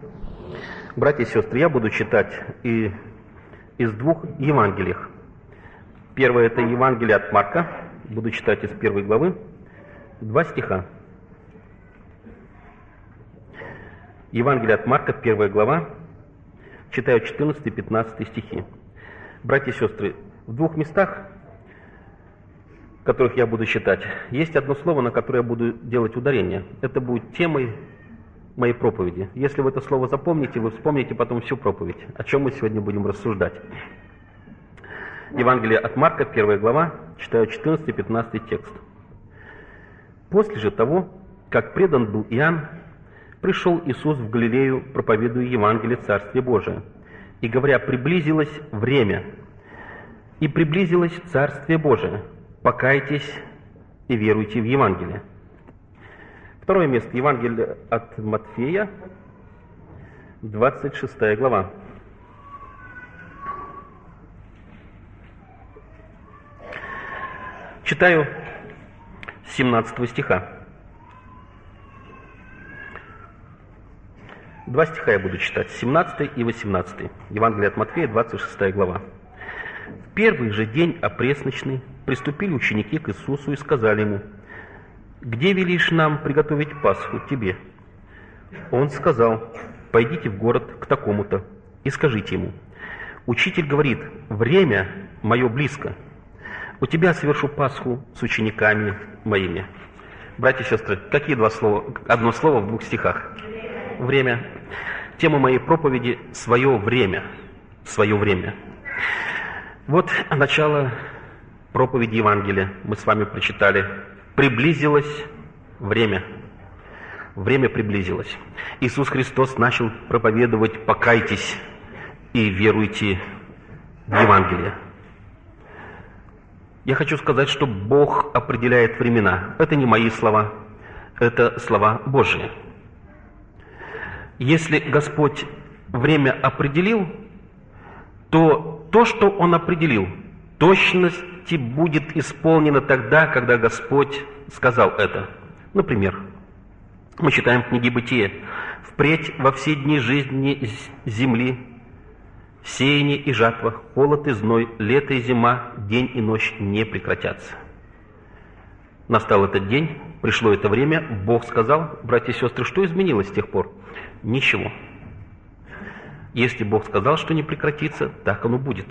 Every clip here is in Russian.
Братья и сестры, я буду читать и из двух Евангелий. Первое – это Евангелие от Марка. Буду читать из 1 главы 2 стиха. Евангелие от Марка, 1 глава, читаю 14 и 15 стихи. Братья и сестры, в двух местах, в которых я буду читать, есть одно слово, на которое я буду делать ударение. Это будет темой моей проповеди. Если вы это слово запомните, вы вспомните потом всю проповедь, о чем мы сегодня будем рассуждать. Евангелие от Марка, 1 глава, читаю 14 и 15 текст. «После же того, как предан был Иоанн, пришел Иисус в Галилею, проповедуя Евангелие Царствия Божия, и говоря, приблизилось время, и приблизилось Царствие Божие, покайтесь и веруйте в Евангелие». Второе место, Евангелие от Матфея, 26 глава. Читаю 17 стиха. Два стиха я буду читать, 17 и 18. Евангелие от Матфея, 26 глава. «В первый же день опресночный приступили ученики к Иисусу и сказали ему: „Где велишь нам приготовить Пасху тебе?“ Он сказал: „Пойдите в город к такому-то и скажите ему: Учитель говорит, время мое близко. У тебя совершу Пасху с учениками моими“». Братья и сестры, какие два слова? Одно слово в двух стихах. Время. Тема моей проповеди – свое время. Свое время. Вот начало проповеди Евангелия. Мы с вами прочитали. Приблизилось время. Время приблизилось. Иисус Христос начал проповедовать: «Покайтесь и веруйте в Евангелие». Я хочу сказать, что Бог определяет времена. Это не мои слова, это слова Божьи. Если Господь время определил, то то, что Он определил, точности будет исполнено тогда, когда Господь сказал это. Например, мы читаем в книге Бытие: «Впредь во все дни жизни земли сеяние и жатва, холод и зной, лето и зима, день и ночь не прекратятся». Настал этот день, пришло это время, Бог сказал. Братья и сестры, что изменилось с тех пор? Ничего. Если Бог сказал, что не прекратится, так оно будет.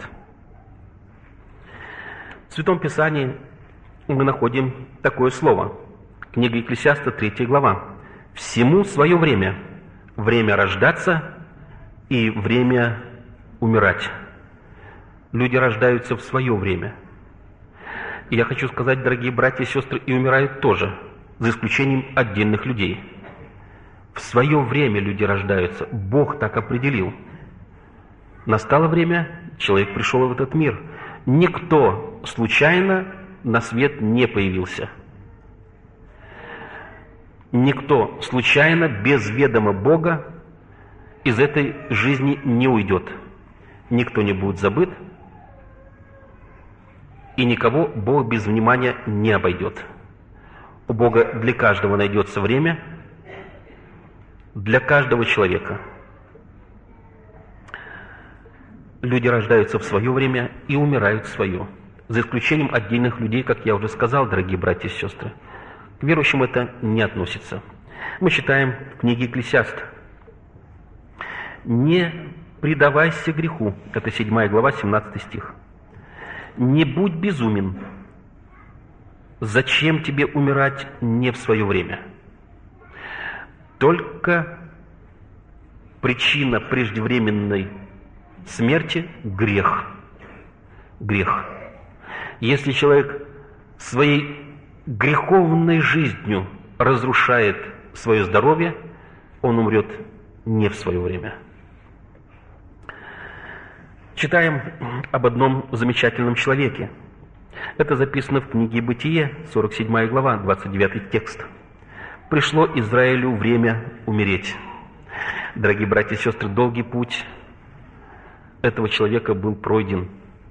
В Святом Писании мы находим такое слово. Книга Екклесиаста, 3 глава. «Всему свое время. Время рождаться и время умирать». Люди рождаются в свое время. И я хочу сказать, дорогие братья и сестры, и умирают тоже, за исключением отдельных людей. В свое время люди рождаются. Бог так определил. Настало время, человек пришел в этот мир. Никто случайно на свет не появился. Никто случайно, без ведома Бога, из этой жизни не уйдет. Никто не будет забыт, и никого Бог без внимания не обойдет. У Бога для каждого найдется время, для каждого человека. Люди рождаются в свое время и умирают в свое, за исключением отдельных людей, как я уже сказал, дорогие братья и сестры. К верующим это не относится. Мы читаем в книге Екклесиаст: «Не предавайся греху». Это 7 глава, 17 стих. «Не будь безумен. Зачем тебе умирать не в свое время?» Только причина преждевременной смерти – грех. Грех. Если человек своей греховной жизнью разрушает свое здоровье, он умрет не в свое время. Читаем об одном замечательном человеке. Это записано в книге Бытие, 47 глава, 29 текст. «Пришло Израилю время умереть». Дорогие братья и сестры, долгий путь этого человека был пройден.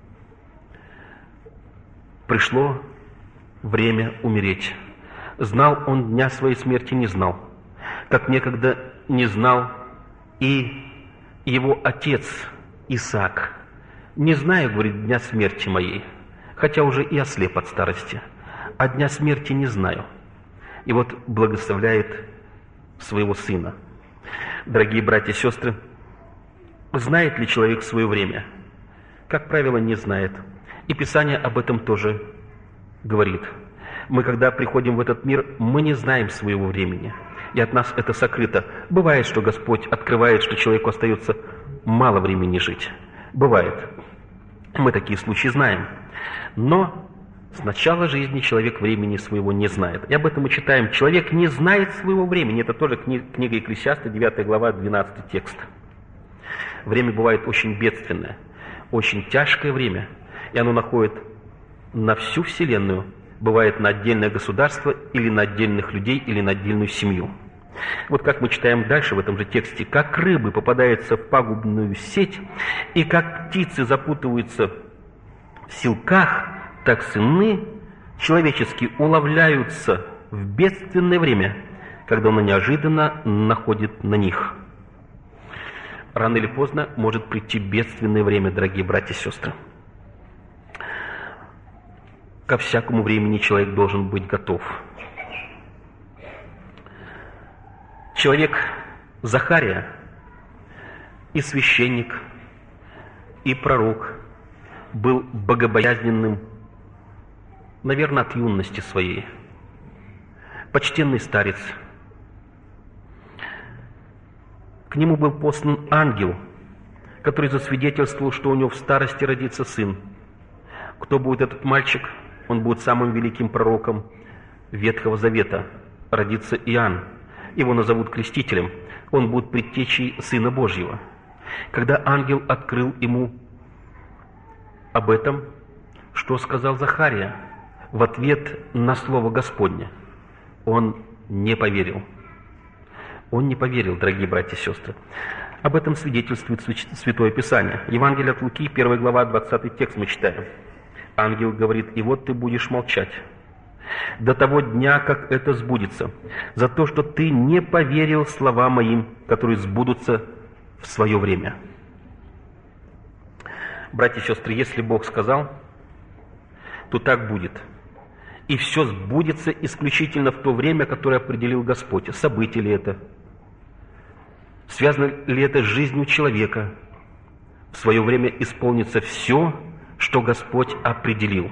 Пришло время умереть. Знал он дня своей смерти? Не знал. Как некогда не знал И его отец Исаак: «Не знаю, — говорит, — дня смерти моей, хотя уже и ослеп от старости, а дня смерти не знаю». И вот благословляет своего сына. Дорогие братья и сестры, знает ли человек свое время? Как правило, не знает. И Писание об этом тоже говорит. Мы, когда приходим в этот мир, мы не знаем своего времени, и от нас это сокрыто. Бывает, что Господь открывает, что человеку остается мало времени жить. Бывает. Мы такие случаи знаем. Но с начала жизни человек времени своего не знает. И об этом мы читаем. Человек не знает своего времени. Это тоже книга Екклесиаста, 9 глава, 12 текст. Время бывает очень бедственное, очень тяжкое время. И оно находит на всю вселенную. Бывает на отдельное государство, или на отдельных людей, или на отдельную семью. Вот как мы читаем дальше в этом же тексте: «Как рыбы попадаются в пагубную сеть, и как птицы запутываются в силках, так сыны человеческие уловляются в бедственное время, когда оно неожиданно находит на них». Рано или поздно может прийти бедственное время, дорогие братья и сестры. Ко всякому времени человек должен быть готов. Человек Захария, и священник, и пророк, был богобоязненным, наверное, от юности своей. Почтенный старец. К нему был послан ангел, который засвидетельствовал, что у него в старости родится сын. Кто будет этот мальчик? Он будет самым великим пророком Ветхого Завета. Родится Иоанн. Его назовут крестителем. Он будет предтечей Сына Божьего. Когда ангел открыл ему об этом, что сказал Захария в ответ на слово Господне? Он не поверил. Он не поверил, дорогие братья и сестры. Об этом свидетельствует Святое Писание. Евангелие от Луки, 1 глава, 20 текст мы читаем. Ангел говорит: «И вот ты будешь молчать до того дня, как это сбудется, за то, что ты не поверил словам моим, которые сбудутся в свое время». Братья и сестры, если Бог сказал, то так будет. И все сбудется исключительно в то время, которое определил Господь. Событие ли это? Связано ли это с жизнью человека? В свое время исполнится все, что Господь определил.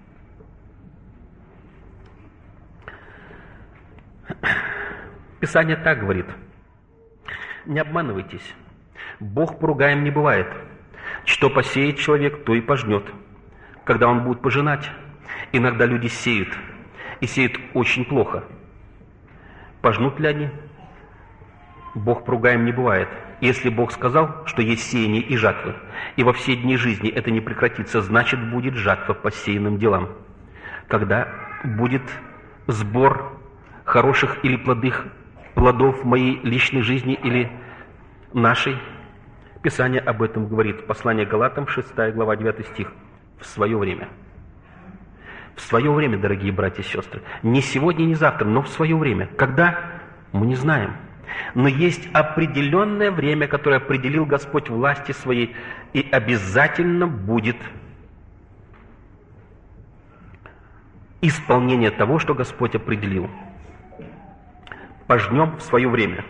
Писание так говорит: «Не обманывайтесь, Бог поругаем не бывает. Что посеет человек, то и пожнет, когда он будет пожинать». Иногда люди сеют, и сеют очень плохо. Пожнут ли они? Бог поругаем не бывает. Если Бог сказал, что есть сеяние и жатвы, и во все дни жизни это не прекратится, значит, будет жатва по сеянным делам. Когда будет сбор хороших или плодов моей личной жизни или нашей? Писание об этом говорит. Послание Галатам, 6 глава, 9 стих. В свое время. В свое время, дорогие братья и сестры. Не сегодня, не завтра, но в свое время. Когда? Мы не знаем. Но есть определенное время, которое определил Господь власти своей, и обязательно будет исполнение того, что Господь определил. Пожнем в свое время.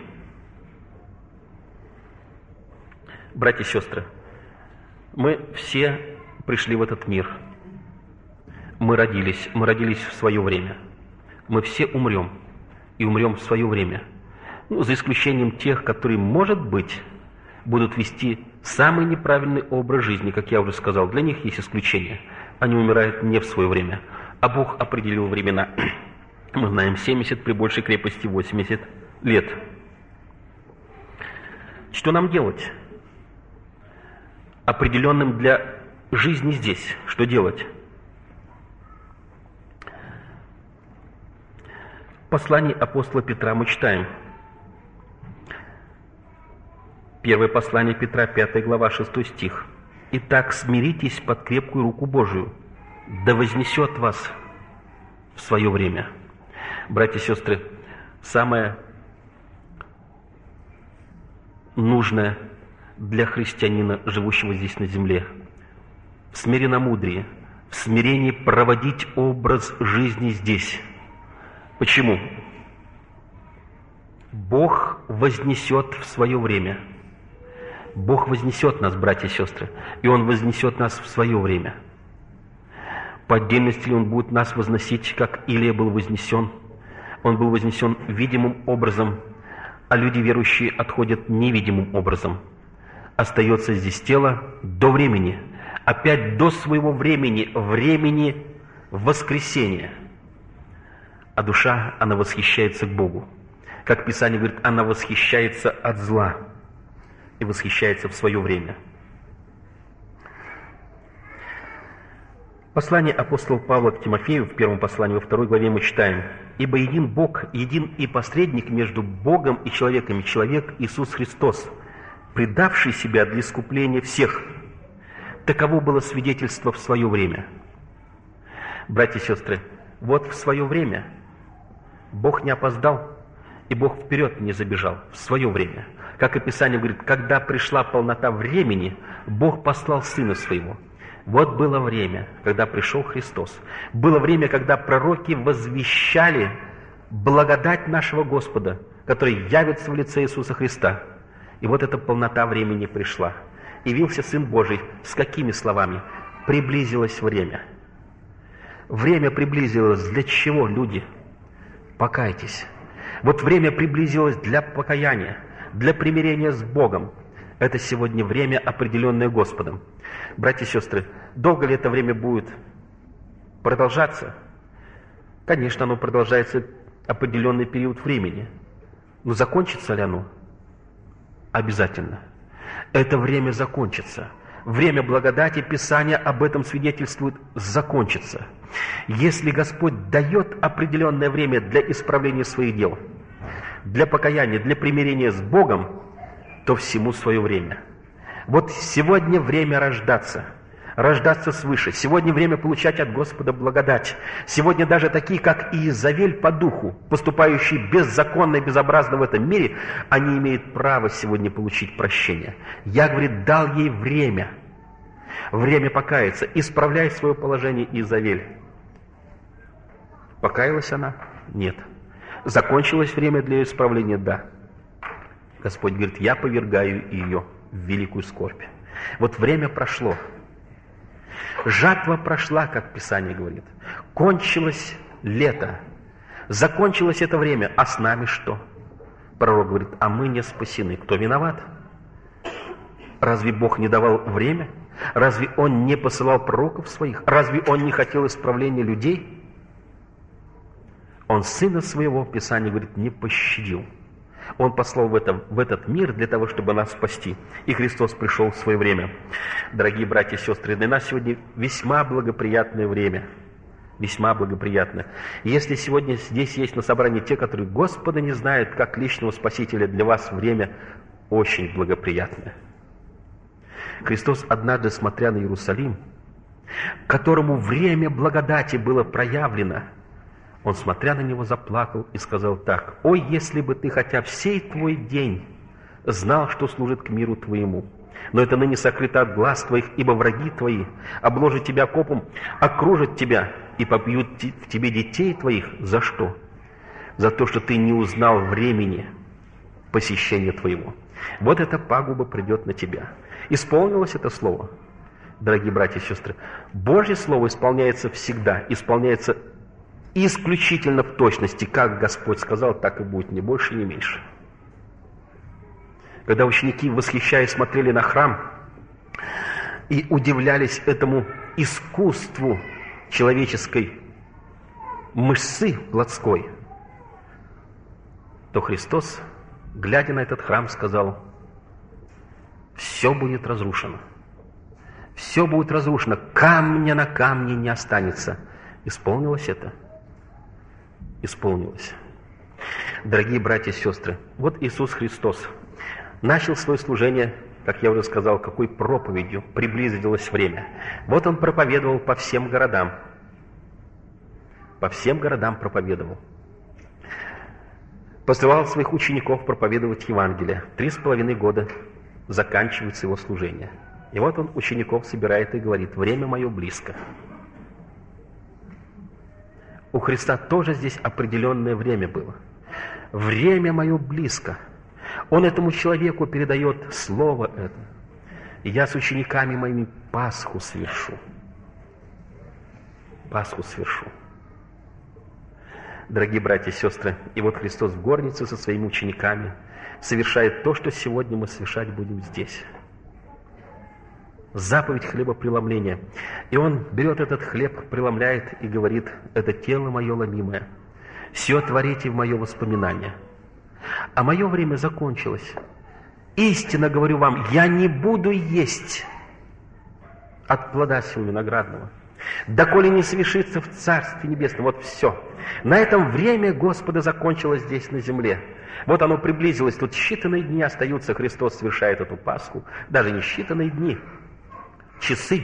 Братья и сестры, мы все пришли в этот мир. Мы родились в свое время. Мы все умрем, и умрем в свое время. За исключением тех, которые, может быть, будут вести самый неправильный образ жизни, как я уже сказал. Для них есть исключения. Они умирают не в свое время, а Бог определил времена. Мы знаем, 70, при большей крепости 80 лет. Что нам делать? Определенным для жизни здесь. Что делать? Послание апостола Петра мы читаем. Первое послание Петра, 5 глава, 6 стих. «Итак, смиритесь под крепкую руку Божию, да вознесет вас в свое время». Братья и сестры, самое нужное для христианина, живущего здесь на земле. В смиренномудрии, в смирении проводить образ жизни здесь. Почему? Бог вознесет в свое время. Бог вознесет нас, братья и сестры, и Он вознесет нас в свое время. По отдельности ли Он будет нас возносить, как Илия был вознесен? Он был вознесен видимым образом, а люди верующие отходят невидимым образом. Остается здесь тело до времени, опять до своего времени, времени воскресения. А душа, она восхищается к Богу. Как Писание говорит, она восхищается от зла и восхищается в свое время. Послание апостола Павла к Тимофею, в первом послании, во 2 главе мы читаем: «Ибо един Бог, един и посредник между Богом и человеком, человек Иисус Христос, предавший себя для искупления всех. Таково было свидетельство в свое время». Братья и сестры, вот в свое время Бог не опоздал, и Бог вперед не забежал, в свое время. Как и Писание говорит, когда пришла полнота времени, Бог послал Сына Своего. Вот было время, когда пришел Христос. Было время, когда пророки возвещали благодать нашего Господа, который явится в лице Иисуса Христа. И вот эта полнота времени пришла. Явился Сын Божий с какими словами? Приблизилось время. Время приблизилось для чего, люди? Покайтесь. Вот время приблизилось для покаяния, для примирения с Богом. Это сегодня время, определенное Господом. Братья и сестры, долго ли это время будет продолжаться? Конечно, оно продолжается определенный период времени. Но закончится ли оно? Обязательно. Это время закончится. Время благодати, Писание об этом свидетельствует, закончится. Если Господь дает определенное время для исправления своих дел, для покаяния, для примирения с Богом, то всему свое время. Вот сегодня время рождаться свыше. Сегодня время получать от Господа благодать. Сегодня даже такие, как Иезавель по духу, поступающие беззаконно и безобразно в этом мире, они имеют право сегодня получить прощение. Я, говорит, дал ей время. Время покаяться. Исправляй свое положение, Иезавель. Покаялась она? Нет. Закончилось время для ее исправления? Да. Господь говорит, я повергаю ее в великую скорбь. Вот время прошло. Жатва прошла, как Писание говорит. Кончилось лето. Закончилось это время. А с нами что? Пророк говорит, а мы не спасены. Кто виноват? Разве Бог не давал время? Разве Он не посылал пророков своих? Разве Он не хотел исправления людей? Он Сына Своего, Писание говорит, не пощадил. Он послал в этот мир для того, чтобы нас спасти. И Христос пришел в свое время. Дорогие братья и сестры, для нас сегодня весьма благоприятное время. Весьма благоприятно. И если сегодня здесь есть на собрании те, которые Господа не знают как личного Спасителя, для вас время очень благоприятное. Христос однажды, смотря на Иерусалим, которому время благодати было проявлено, Он, смотря на него, заплакал и сказал так: «Ой, если бы ты хотя всей твой день знал, что служит к миру твоему, но это ныне сокрыто от глаз твоих, ибо враги твои обложат тебя копом, окружат тебя и побьют в тебе детей твоих». За что? За то, что ты не узнал времени посещения твоего. Вот эта пагуба придет на тебя. Исполнилось это слово, дорогие братья и сестры. Божье слово исполняется всегда, исполняется исключительно в точности, как Господь сказал, так и будет, ни больше, ни меньше. Когда ученики, восхищаясь, смотрели на храм и удивлялись этому искусству человеческой мышцы плотской, то Христос, глядя на этот храм, сказал: все будет разрушено. Все будет разрушено, камня на камне не останется. Исполнилось это? Исполнилось. Дорогие братья и сестры, вот Иисус Христос начал свое служение, как я уже сказал, какой проповедью? Приблизилось время. Вот Он проповедовал по всем городам. По всем городам проповедовал. посылал своих учеников проповедовать Евангелие. 3,5 года заканчивается его служение. И вот он учеников собирает и говорит: время мое близко. У Христа тоже здесь определенное время было. Время мое близко. Он этому человеку передает слово это. Я с учениками моими Пасху совершу. Пасху совершу. Дорогие братья и сестры, и вот Христос в горнице со своими учениками совершает то, что сегодня мы совершать будем здесь. Заповедь хлебопреломления. И он берет этот хлеб, преломляет и говорит: это тело мое ломимое. Все творите в мое воспоминание. А мое время закончилось. Истинно говорю вам, я не буду есть от плода сего виноградного, доколе не совершится в Царстве Небесном. Вот все. На этом время Господа закончилось здесь на земле. Вот оно приблизилось. Тут считанные дни остаются. Христос совершает эту Пасху. Даже не считанные дни. Часы.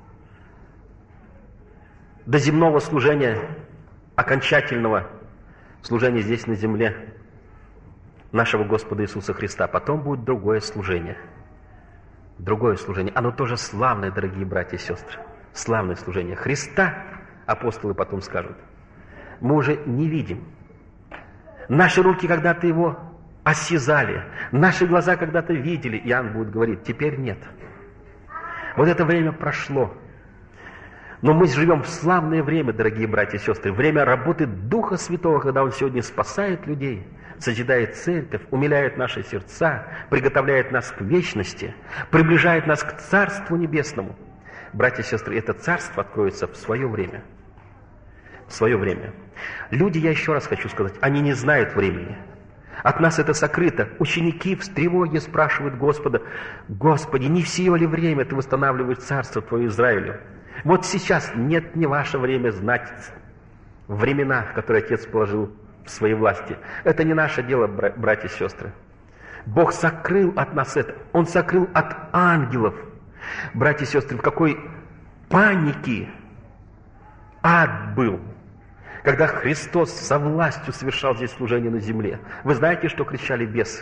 До земного служения, окончательного служения здесь на земле нашего Господа Иисуса Христа. Потом будет другое служение. Другое служение. Оно тоже славное, дорогие братья и сестры. Славное служение. Христа, апостолы потом скажут, мы уже не видим. Наши руки когда-то его осязали. Наши глаза когда-то видели. Иоанн будет говорить: теперь нет. Вот это время прошло. Но мы живем в славное время, дорогие братья и сестры. Время работы Духа Святого, когда Он сегодня спасает людей, созидает церковь, умиляет наши сердца, приготовляет нас к вечности, приближает нас к Царству Небесному. Братья и сестры, это Царство откроется в свое время. В свое время. Люди, я еще раз хочу сказать, они не знают времени. От нас это сокрыто. Ученики в тревоге спрашивают Господа: Господи, не в сие ли время Ты восстанавливаешь Царство Твое Израилю? Вот сейчас нет не ваше время знать времена, которые Отец положил в своей власти. Это не наше дело, братья и сестры. Бог сокрыл от нас это. Он сокрыл от ангелов. Братья и сестры, в какой панике ад был, когда Христос со властью совершал здесь служение на земле. Вы знаете, что кричали бесы?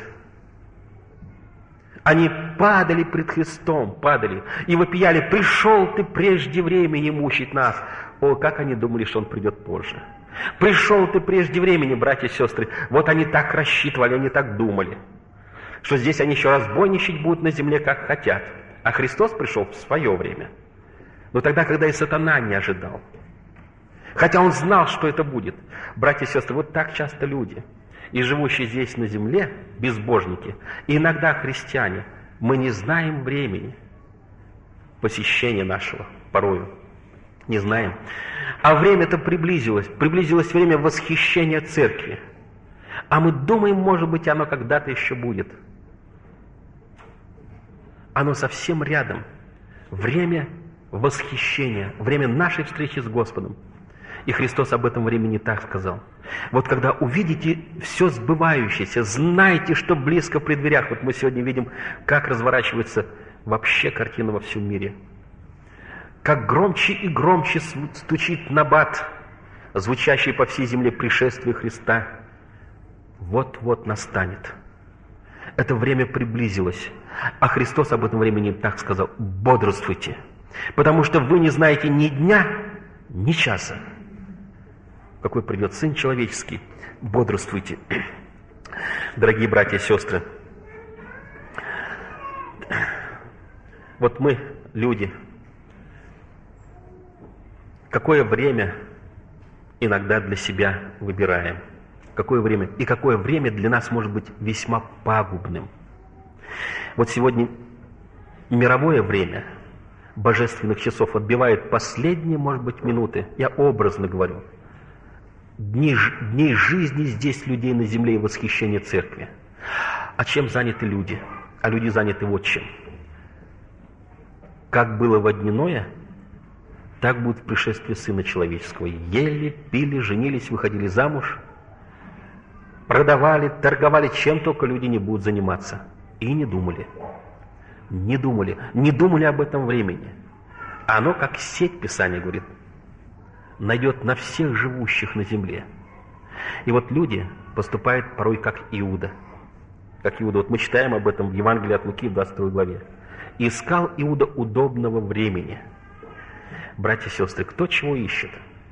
Они падали пред Христом, падали, и вопияли: пришел Ты прежде времени мучить нас. О, как они думали, что Он придет позже. Пришел Ты прежде времени, братья и сестры. Вот они так рассчитывали, они так думали, что здесь они еще разбойничать будут на земле, как хотят. А Христос пришел в свое время. Но тогда, когда и сатана не ожидал. Хотя он знал, что это будет. Братья и сестры, вот так часто люди, и живущие здесь на земле, безбожники, и иногда христиане, мы не знаем времени посещения нашего, порою. Не знаем. А время-то приблизилось. Приблизилось время восхищения церкви. А мы думаем, может быть, оно когда-то еще будет. Оно совсем рядом. Время восхищения, время нашей встречи с Господом. И Христос об этом времени так сказал. Вот когда увидите все сбывающееся, знайте, что близко при дверях. Вот мы сегодня видим, как разворачивается вообще картина во всем мире. Как громче и громче стучит набат, звучащий по всей земле пришествие Христа. Вот-вот настанет. Это время приблизилось. А Христос об этом времени так сказал: бодрствуйте, потому что вы не знаете ни дня, ни часа, какой придет Сын Человеческий. Бодрствуйте. Дорогие братья и сестры, вот мы, люди, какое время иногда для себя выбираем. Какое время? И какое время для нас может быть весьма пагубным. Вот сегодня мировое время божественных часов отбивает последние, может быть, минуты. Я образно говорю. Дней жизни здесь людей на земле и восхищения церкви. А чем заняты люди? А люди заняты вот чем. Как было водяное, так будет пришествие Сына Человеческого. Ели, пили, женились, выходили замуж, продавали, торговали, чем только люди не будут заниматься. И не думали. Не думали об этом времени. Оно, как сеть, Писание говорит, найдет на всех живущих на земле. И вот люди поступают порой как Иуда. Как Иуда. Вот мы читаем об этом в Евангелии от Луки в 22 главе. «Искал Иуда удобного времени». Братья и сестры, кто чего ищет?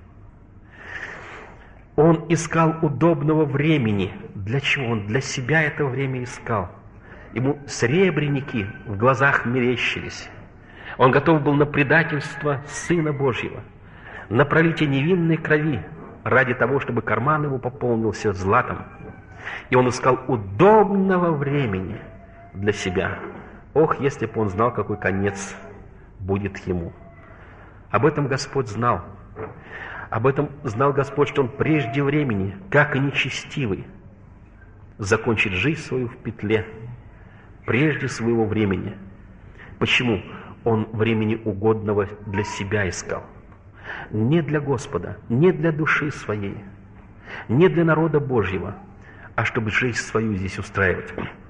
Он искал удобного времени. Для чего? Он для себя это время искал. Ему сребреники в глазах мерещились. Он готов был на предательство Сына Божьего, на пролитие невинной крови, ради того, чтобы карман его пополнился златом. И он искал удобного времени для себя. Ох, если бы он знал, какой конец будет ему. Об этом Господь знал. Об этом знал Господь, что он прежде времени, как и нечестивый, закончит жизнь свою в петле, прежде своего времени. Почему? Он времени угодного для себя искал. Не для Господа, не для души своей, не для народа Божьего, а чтобы жизнь свою здесь устраивать.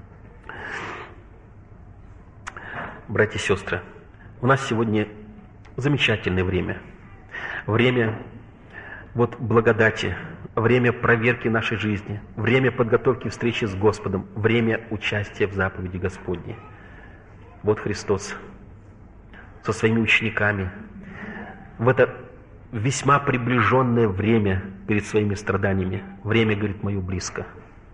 Братья и сестры, у нас сегодня замечательное время. Время благодати, время проверки нашей жизни, время подготовки встречи с Господом, время участия в заповеди Господней. Вот Христос со своими учениками в это весьма приближенное время перед своими страданиями. Время, говорит, мое близко.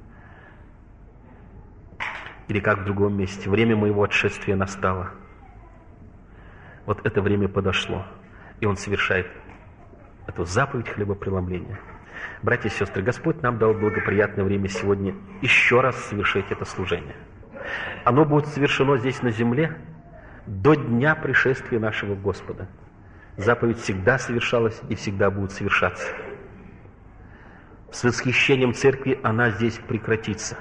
Или как в другом месте, время моего отшествия настало. Вот это время подошло, и Он совершает эту заповедь хлебопреломления. Братья и сестры, Господь нам дал благоприятное время сегодня еще раз совершить это служение. Оно будет совершено здесь на земле до дня пришествия нашего Господа. Заповедь всегда совершалась и всегда будет совершаться. С восхищением церкви она здесь прекратится.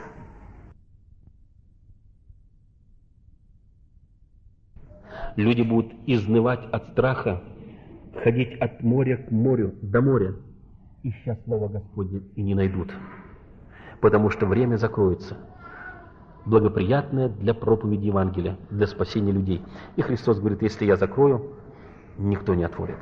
Люди будут изнывать от страха, ходить от моря к морю, до моря, ища Слово Господне, и не найдут, потому что время закроется, благоприятное для проповеди Евангелия, для спасения людей. И Христос говорит, если я закрою, никто не отворит.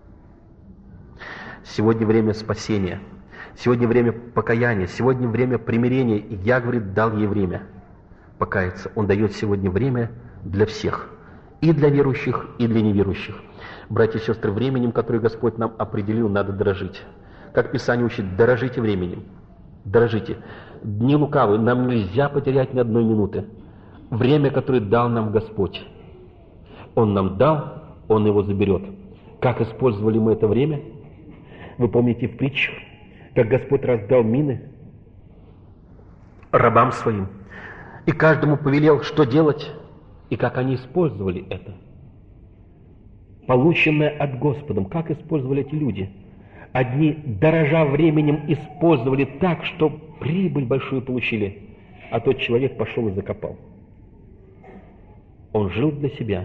Сегодня время спасения, сегодня время покаяния, сегодня время примирения, и я, говорит, дал ей время покаяться. Он дает сегодня время для всех, и для верующих, и для неверующих. Братья и сестры, временем, которое Господь нам определил, надо дорожить. Как Писание учит, дорожите временем. Дорожите. Дни лукавы, нам нельзя потерять ни одной минуты. Время, которое дал нам Господь. Он нам дал, Он его заберет. Как использовали мы это время? Вы помните в притчах, как Господь раздал мины рабам своим, и каждому повелел, что делать, и как они использовали это. Полученное от Господа, как использовали эти люди? Одни, дорожа временем, использовали так, что прибыль большую получили, а тот человек пошел и закопал. Он жил для себя.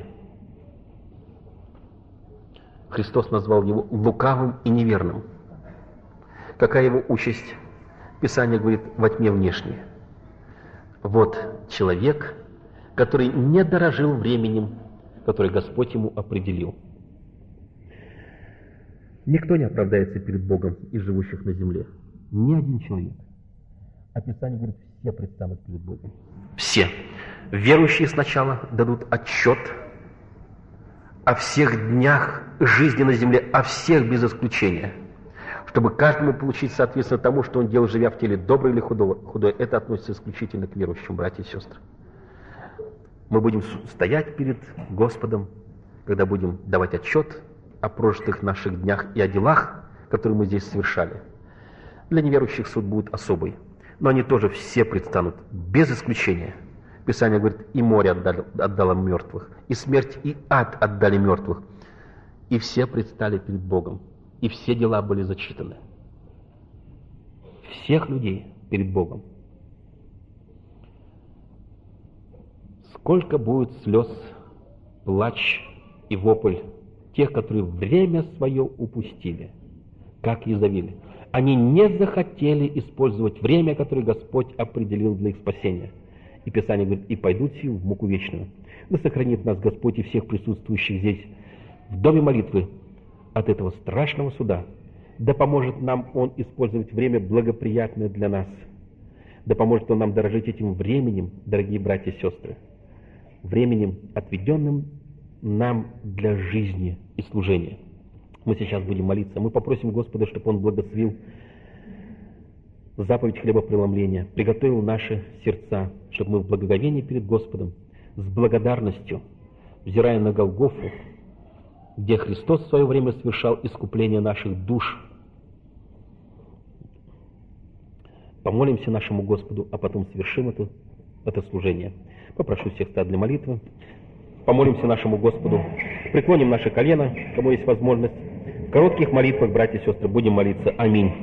Христос назвал его лукавым и неверным. Какая его участь? Писание говорит, во тьме внешней. Вот человек, который не дорожил временем, которое Господь ему определил. Никто не оправдается перед Богом из живущих на земле. Ни один человек. А Писание говорит, все предстанут перед Богом. Все. Верующие сначала дадут отчет о всех днях жизни на земле, о всех без исключения. Чтобы каждому получить соответственно тому, что он делал, живя в теле, доброе или худое. Это относится исключительно к верующим, братья и сестры. Мы будем стоять перед Господом, когда будем давать отчет о прожитых наших днях и о делах, которые мы здесь совершали. Для неверующих суд будет особый, но они тоже все предстанут, без исключения. Писание говорит, и море отдало мертвых, и смерть, и ад отдали мертвых. И все предстали перед Богом, и все дела были зачитаны. Всех людей перед Богом. Сколько будет слез, плач и вопль тех, которые время свое упустили, как Иезавель. Они не захотели использовать время, которое Господь определил для их спасения. И Писание говорит, и пойдут сию в муку вечную. Да сохранит нас Господь и всех присутствующих здесь в доме молитвы от этого страшного суда, Да поможет нам Он использовать время благоприятное для нас. Да поможет Он нам дорожить этим временем, дорогие братья и сестры, временем, отведенным нам для жизни и служения. Мы сейчас будем молиться. Мы попросим Господа, чтобы Он благословил заповедь хлебопреломления, приготовил наши сердца, чтобы мы в благоговении перед Господом, с благодарностью, взирая на Голгофу, где Христос в свое время совершал искупление наших душ, помолимся нашему Господу, а потом совершим это служение. Попрошу всех встать для молитвы. Помолимся нашему Господу. Преклоним наши колена, кому есть возможность. В коротких молитвах, братья и сестры, будем молиться. Аминь.